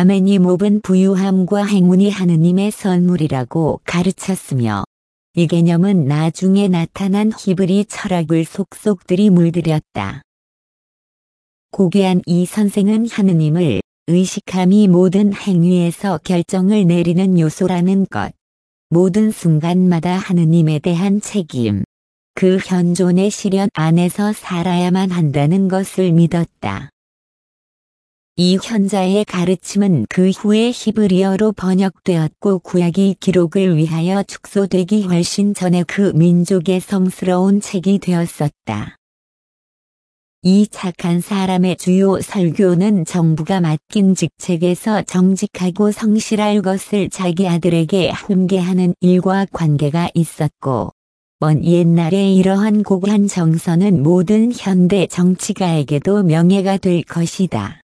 아멘이몹은 부유함과 행운이 하느님의 선물이라고 가르쳤으며 이 개념은 나중에 나타난 히브리 철학을 속속들이 물들였다. 고귀한 이 선생은 하느님을 의식함이 모든 행위에서 결정을 내리는 요소라는 것, 모든 순간마다 하느님에 대한 책임, 그 현존의 시련 안에서 살아야만 한다는 것을 믿었다. 이 현자의 가르침은 그 후에 히브리어로 번역되었고 구약의 기록을 위하여 축소되기 훨씬 전에 그 민족의 성스러운 책이 되었었다. 이 착한 사람의 주요 설교는 정부가 맡긴 직책에서 정직하고 성실할 것을 자기 아들에게 훈계하는 일과 관계가 있었고, 먼 옛날에 이러한 고고한 정서는 모든 현대 정치가에게도 명예가 될 것이다.